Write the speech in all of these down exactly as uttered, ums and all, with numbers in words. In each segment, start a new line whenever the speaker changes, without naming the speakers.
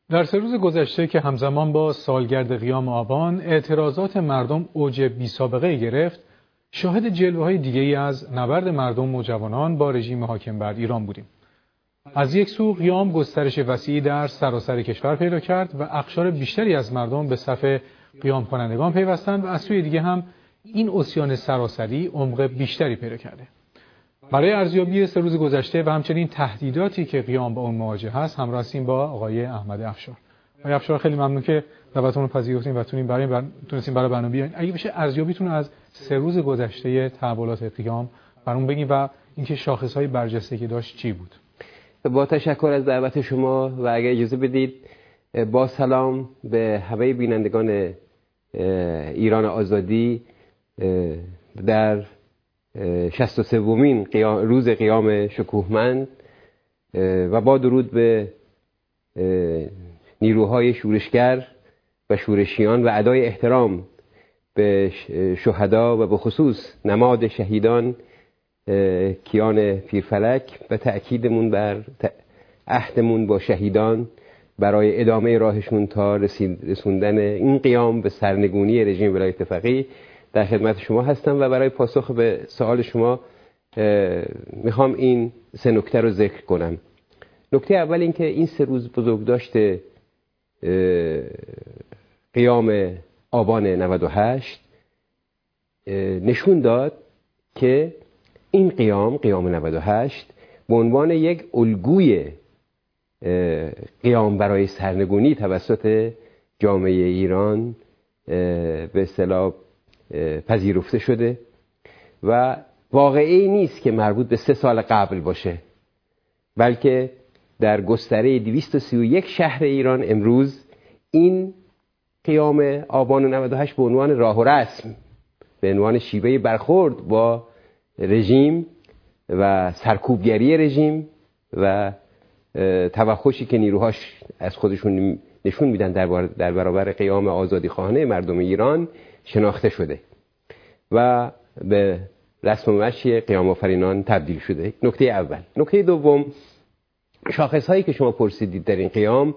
در سه روز گذشته که همزمان با سالگرد قیام آبان اعتراضات مردم اوج بی‌سابقه گرفت، شاهد جلوه‌های دیگه‌ای از نبرد مردم و جوانان با رژیم حاکم بر ایران بودیم. از یک سو قیام گسترش وسیعی در سراسر کشور پیدا کرد و اقشار بیشتری از مردم به صف قیام کنندگان پیوستند و از سوی دیگه هم این عصیان سراسری عمق بیشتری پیدا کرده. برای ارزیابی سه روز گذشته و همچنین تهدیداتی که قیام با اون مواجه هست همراه هستیم با آقای احمد افشار. آقای افشار خیلی ممنون که دعوتمون رو پذیرفتین و تونیم برای بر... تونستیم برای برنامه بیاین. اگه بشه ارزیابیتون از سه روز گذشته تحولات قیام برامون بگین و اینکه شاخص‌های برجسته که داشت چی بود.
با تشکر از دعوت شما و اگه اجازه بدید با سلام به همه بینندگان ایران آزادی در شصت و سومین قیام روز قیام شکوهمند و با درود به نیروهای شورشگر و شورشیان و ادای احترام به شهدا و به خصوص نماد شهیدان کیان پیرفلک و تأکیدمون بر عهدمون با شهیدان برای ادامه راهشون تا رسوندن این قیام به سرنگونی رژیم ولایت فقیه در خدمت شما هستم و برای پاسخ به سوال شما میخوام این سه نکته رو ذکر کنم. نکته اول این که این سه روز بزرگداشت قیام آبان نود و هشت نشون داد که این قیام قیام نود و هشت به عنوان یک الگوی قیام برای سرنگونی توسط جامعه ایران به اصطلاح پذیرفته شده و واقعی نیست که مربوط به سه سال قبل باشه، بلکه در گستره دویست و سی و یک شهر ایران امروز این قیام آبان نود و هشت به عنوان راه و رسم، به عنوان شیوه برخورد با رژیم و سرکوبگری رژیم و توحشی که نیروهاش از خودشون نشون میدن در, در برابر قیام آزادی خواهانه مردم ایران شناخته شده و به رسم و مشی قیام آفرینان تبدیل شده. نکته اول. نکته دوم، شاخص هایی که شما پرسیدید در این قیام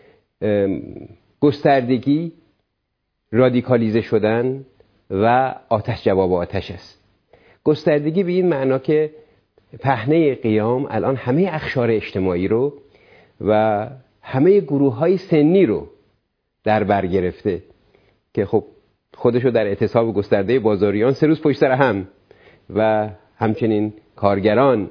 گستردگی، رادیکالیزه شدن و آتش جواب آتش است. گستردگی به این معنا که پهنه قیام الان همه اقشار اجتماعی رو و همه گروه های سنی رو در بر گرفته که خب خودشو در اعتصاب گسترده بازاریان سه روز پشت سر هم و همچنین کارگران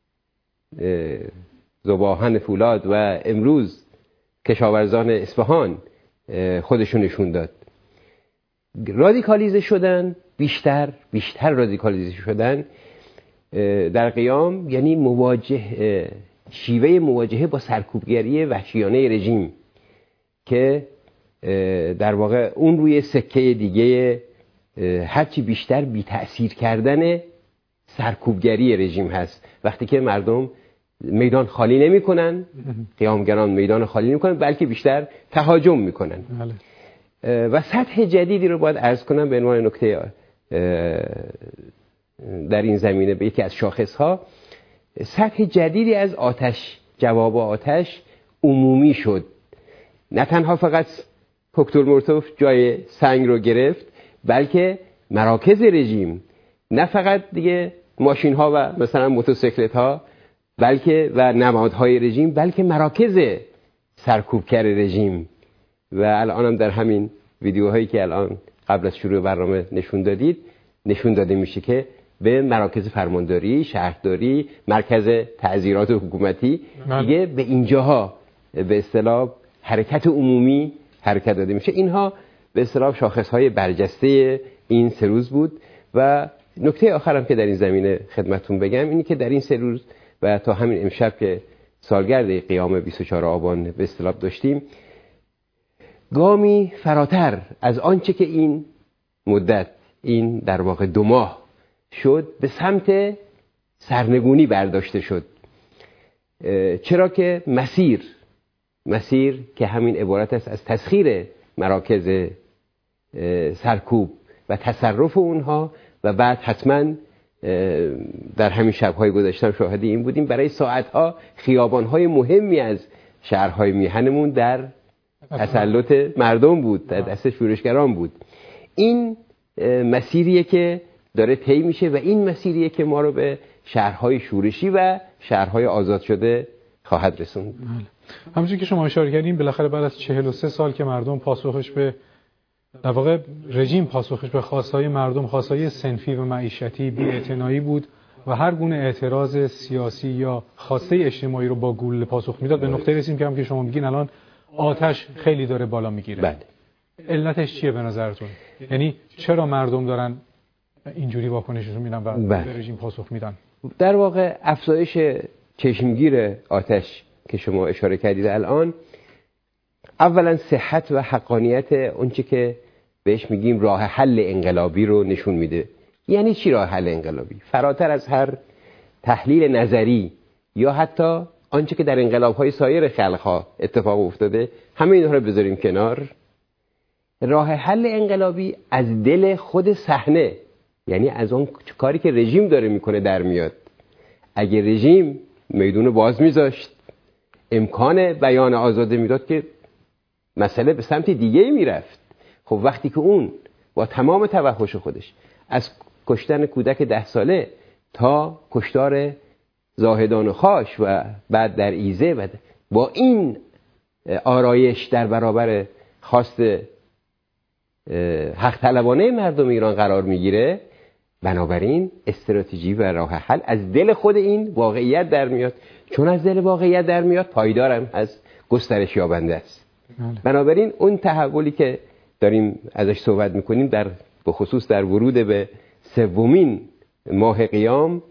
ذوباهن فولاد و امروز کشاورزان اصفهان خودشون نشون داد. رادیکالیزه شدن، بیشتر بیشتر رادیکالیزه شدن در قیام یعنی مواجه شیوه مواجهه با سرکوبگری وحشیانه رژیم که در واقع اون روی سکه دیگه هرچی بیشتر بی تأثیر کردن سرکوبگری رژیم هست. وقتی که مردم میدان خالی نمی کنن، قیامگران میدان خالی نمی کنن، بلکه بیشتر تهاجم می کنن. و سطح جدیدی رو باید عرض کنم به عنوان نکته در این زمینه به یکی از شاخص ها. سطح جدیدی از آتش جواب آتش عمومی شد. نه تنها فقط کوکتل مولوتوف جای سنگ رو گرفت، بلکه مراکز رژیم، نه فقط دیگه ماشین ها و مثلا موتورسیکلت ها، بلکه و نمادهای رژیم، بلکه مراکز سرکوبگر رژیم. و الان هم در همین ویدیوهایی که الان قبل از شروع برنامه نشون دادید نشون داده میشه که به مراکز فرمانداری، شهرداری، مرکز تعزیرات حکومتی دیگه به اینجاها به اصطلاح حرکت عمومی حرکت داده میشه. اینها به اصطلاح شاخصهای برجسته این سه روز بود. و نکته آخرم که در این زمینه خدمتتون بگم اینی که در این سه روز و تا همین امشب که سالگرد قیام بیست و چهارم آبان به اصطلاح داشتیم، گامی فراتر از آنچه که این مدت این در واقع دو ماه شد به سمت سرنگونی برداشته شد. چرا که مسیر مسیر که همین عبارت است از تسخیر مراکز سرکوب و تصرف اونها و بعد حتما در همین شب‌های گذشته شاهد این بودیم برای ساعت‌ها خیابان‌های مهمی از شهرهای میهنمون در تسلط مردم بود، در دست شورشگران بود. این مسیریه که داره طی میشه و این مسیریه که ما رو به شهرهای شورشی و شهرهای آزاد شده خواهد رسوند.
همونجوری که شما اشاره کردین بالاخره بعد از چهل و سه سال که مردم پاسخش به در واقع رژیم پاسخش به خواستهای مردم، خواستهای صنفی و معیشتی بی‌اعتنایی بود و هر گونه اعتراض سیاسی یا خواسته اجتماعی رو با گلوله پاسخ میداد. به نقطه رسیدیم که هم که شما میگین الان آتش خیلی داره بالا میگیره.
بله.
علتش چیه به نظرتون؟ یعنی چرا مردم دارن اینجوری واکنششون میدن و
بله.
به رژیم پاسخ میدن؟
در واقع افزایش چشمگیر آتش که شما اشاره کردید الان، اولا صحت و حقانیت اونچه که بهش میگیم راه حل انقلابی رو نشون میده. یعنی چی راه حل انقلابی؟ فراتر از هر تحلیل نظری یا حتی آنچه که در انقلاب‌های سایر خلق‌ها اتفاق افتاده، همه اینها رو بذاریم کنار. راه حل انقلابی از دل خود صحنه، یعنی از اون کاری که رژیم داره میکنه در میاد. اگه رژیم میدون باز میذاشت، امکان بیان آزاده میداد، که مسئله به سمت دیگه میرفت. خب وقتی که اون با تمام توحش خودش از کشتن کودک ده ساله تا کشتار زاهدان و خاش و بعد در ایزه و با این آرایش در برابر خواست حق طلبانه مردم ایران قرار میگیره، بنابراین استراتژی و راه حل از دل خود این واقعیت در میاد. چون از دل واقعیت در میاد، پایدارم از گسترش یابنده است. بنابراین اون تحولی که داریم ازش صحبت میکنیم، در به خصوص در ورود به سومین ماه قیام،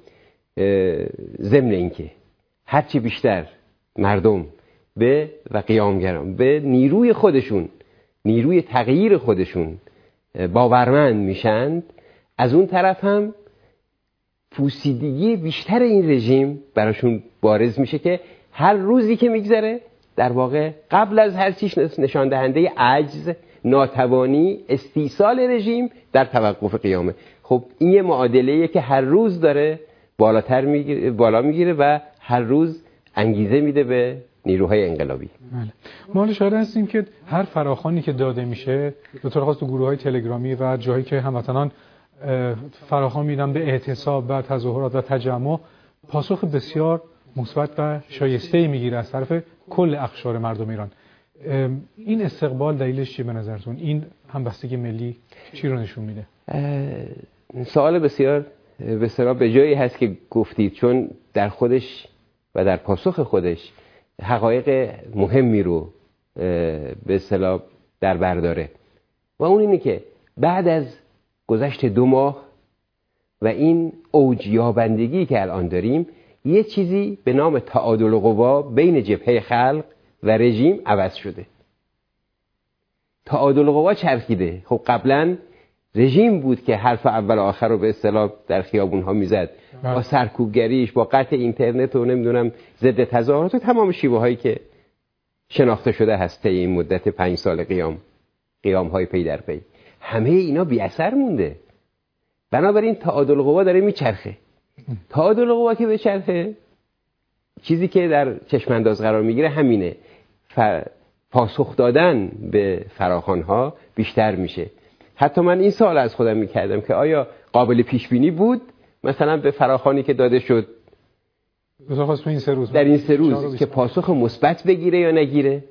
ضمن اینکه هرچی بیشتر مردم به و قیامگران به نیروی خودشون، نیروی تغییر خودشون باورمند میشند، از اون طرف هم پوسیدگی بیشتر این رژیم براشون بارز میشه که هر روزی که میگذره در واقع قبل از هر چیز نشان دهنده عجز، ناتوانی، استیصال رژیم در توقف قیامه. خب این یه معادله‌ایه که هر روز داره بالاتر میگیره، بالا میگیره و هر روز انگیزه میده به نیروهای انقلابی.
بله. ما حالا شاهد هستیم که هر فراخوانی که داده میشه، به طور خاص تو گروه‌های تلگرامی و جایی که هموطنان فراخوان میدن به اعتصاب و تظاهرات و تجمع، پاسخ بسیار مثبت و شایسته‌ای میگیره از طرف کل اقشار مردم ایران. این استقبال دلیلش چیه به نظرتون؟ این همبستگی ملی چی رو نشون میده؟
سوال بسیار بسیار به جایی هست که گفتید، چون در خودش و در پاسخ خودش حقایق مهمی رو به اصطلاح در بر داره و اون اینه که بعد از گذشت دو ماه و این اوج یابندگی که الان داریم، یه چیزی به نام تعادل قوا بین جبهه خلق و رژیم عوض شده. تعادل قوا چرخیده. خب قبلا رژیم بود که حرف اول و آخر رو به اصطلاح در خیابون ها میزد، با سرکوبگریش، با قطع اینترنت و نمیدونم ضد تظاهرات و تمام شیوه هایی که شناخته شده هست این مدت پنج سال قیام قیام های پی در پی. همه اینا بی اثر مونده. بنابراین تعادل قوا داره میچرخه. تعادل قوا که بچرخه، چیزی که در چشم انداز قرار میگیره همینه، پاسخ دادن به فراخوان ها بیشتر میشه. حتی من این سوال از خودم میکردم که آیا قابل پیش بینی بود مثلا به فراخوانی که داده شد
این سه روز
در این سه روز که پاسخ مثبت بگیره یا نگیره؟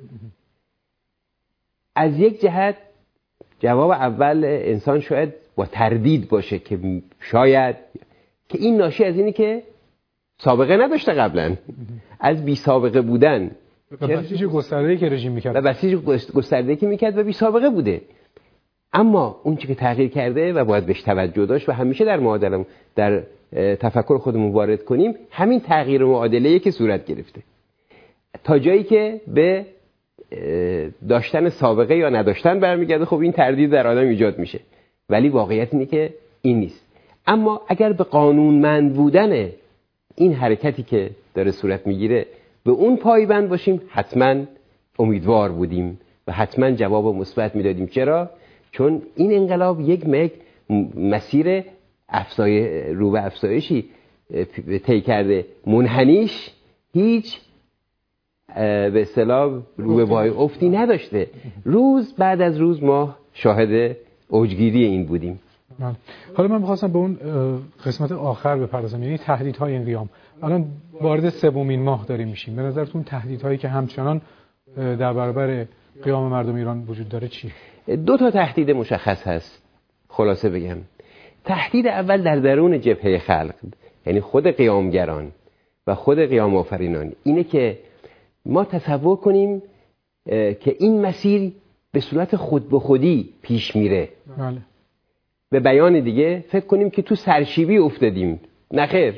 از یک جهت جواب اول انسان شاید با تردید باشه که شاید که این ناشی از اینی که سابقه نداشته، قبلا از بی سابقه بودن
و بسیج گسترده‌ای که رژیم میکرد
و بسیج گسترده‌ای که میکرد و بی سابقه بوده. اما اون چی که تغییر کرده و باید بهش توجه داشت و همیشه در معادله در تفکر خودمون وارد کنیم، همین تغییر معادله‌ای که صورت گرفته تا جایی که به داشتن سابقه یا نداشتن برمیگرده. خب این تردید در آدم ایجاد میشه، ولی واقعیت اینه که این نیست. اما اگر به قانونمند بودن این حرکتی که داره صورت میگیره به اون پایبند باشیم، حتما امیدوار بودیم و حتما جواب مثبت میدادیم. چرا؟ چون این انقلاب یک مگ مسیر افزای رو به افزایشی طی کرده، منحنیش هیچ به اصطلاح رو به پای افتی نداشته. روز بعد از روز ما شاهد اوجگیری این بودیم.
من. حالا من می‌خواستم به اون قسمت آخر بپردازم، یعنی تهدیدهای این قیام. الان وارد سومین ماه داریم میشیم. به نظرتون تهدیدهایی که همچنان در برابر قیام مردم ایران وجود داره چی؟
دو تا تهدید مشخص هست. خلاصه بگم، تهدید اول در درون جبهه خلق، یعنی خود قیامگران و خود قیام آفرینان، اینه که ما تصور کنیم که این مسیر به صورت خود به خودی پیش میره.
بله.
به بیان دیگه فکر کنیم که تو سرشیبی افتادیم. نخیر،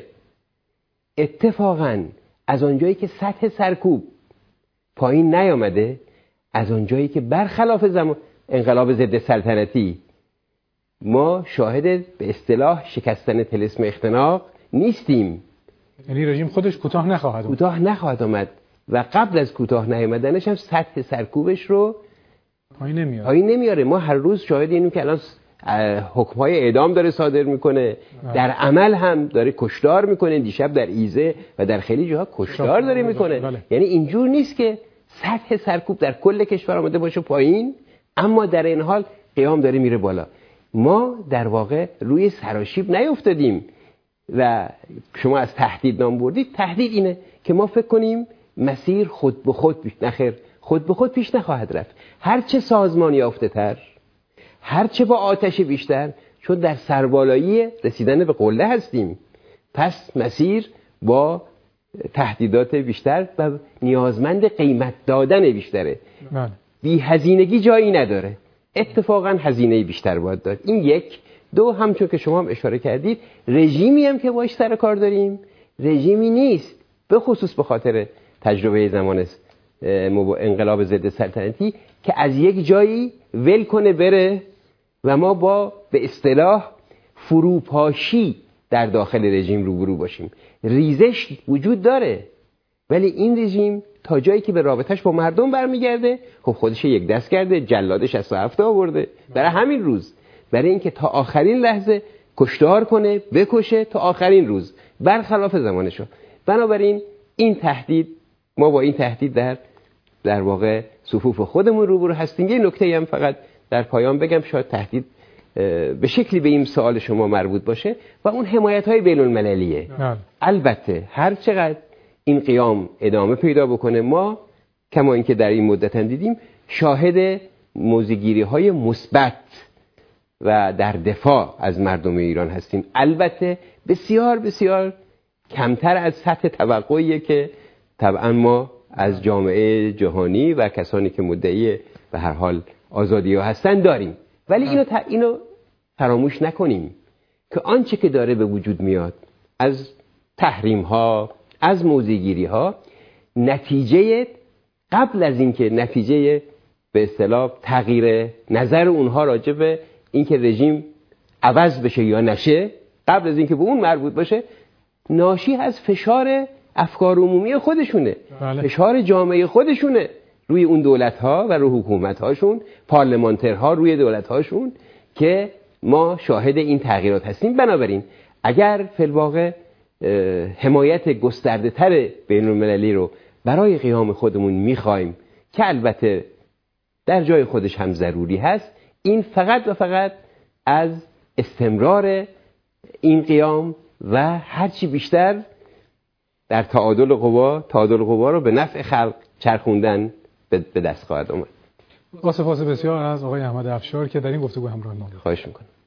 اتفاقاً از آنجایی که سطح سرکوب پایین نیامده، از آنجایی که برخلاف زمان انقلاب ضد سلطنتی ما شاهد به اصطلاح شکستن طلسم اختناق نیستیم.
یعنی رژیم خودش کوتاه نخواهد
اومد. کوتاه نخواهد آمد و قبل از کوتاه نیامدنش هم سطح سرکوبش رو
پایین نمیاره.
پایین نمیاره. ما هر روز شاهد اینیم که الان حکم‌های اعدام داره صادر میکنه، در عمل هم داره کشتار میکنه. دیشب در ایزه و در خیلی جاها کشتار داره میکنه.
بله.
یعنی اینجور نیست که سطح سرکوب در کل کشور آمده باشه پایین، اما در این حال قیام داره میره بالا. ما در واقع روی سراشیب نیفتادیم و شما از تهدید نام بردید. تهدید اینه که ما فکر کنیم مسیر خود به خود پیش نخیر، خود به خود پیش نخواهد رفت. هرچه سازمان یافته تر، هرچه با آتش بیشتر، چون در سربالایی رسیدن به قله هستیم، پس مسیر با تهدیدات بیشتر و نیازمند قیمت دادن بیشتره.
بله.
بی هزینگی جایی نداره، اتفاقا هزینه بیشتر باید داد. این یک. دو، همچون که شما هم اشاره کردید، رژیمی هم که باش سر کار داریم رژیمی نیست، به خصوص به خاطر تجربه زمان انقلاب ضد سلطنتی که از یک جایی ول کنه بره و ما با به اصطلاح فروپاشی در داخل رژیم روبرو باشیم. ریزش وجود داره، ولی این رژیم تا جایی که به رابطش با مردم برمیگرده، خب خودش یک دست کرده، جلادش از هفته آورده برای همین روز، برای اینکه تا آخرین لحظه کشتار کنه، بکشه تا آخرین روز، برخلاف زمانشو. بنابراین این تهدید، ما با این تهدید در در واقع صفوف خودمون روبرو هستیم. یه نکته هم فقط در پایان بگم، شاید تهدید به شکلی به این سوال شما مربوط باشه و اون حمایت‌های بین‌المللیه. البته هر چقدر این قیام ادامه پیدا بکنه، ما کما اینکه در این مدت هم دیدیم شاهد موضع‌گیری‌های مثبت و در دفاع از مردم ایران هستیم. البته بسیار بسیار کمتر از سطح توقعیه که طبعا ما از جامعه جهانی و کسانی که مدعی به هر حال آزادی ها هستن داریم. ولی اینو, ت... اینو فراموش نکنیم که آنچه که داره به وجود میاد از تحریم ها، از موضع‌گیری ها، نتیجه قبل از اینکه نتیجه به اصطلاح تغییر نظر اونها راجع به اینکه رژیم عوض بشه یا نشه، قبل از اینکه به اون مربوط باشه، ناشی از فشار افکار عمومی خودشونه. بله. فشار جامعه خودشونه روی اون دولت‌ها و روی حکومت‌هاشون، پارلمانترها روی دولت‌هاشون، که ما شاهد این تغییرات هستیم. بنابراین اگر فی الواقع حمایت گسترده‌تر بین‌المللی رو برای قیام خودمون می‌خوایم که البته در جای خودش هم ضروری هست، این فقط و فقط از استمرار این قیام و هرچی بیشتر در تعادل قوا تعادل قوا رو به نفع خلق چرخوندن به دست خواهد آمد.
با سپاس بسیار از آقای احمد افشار که در این گفتگو همراه ما بود.
خواهش می‌کنم.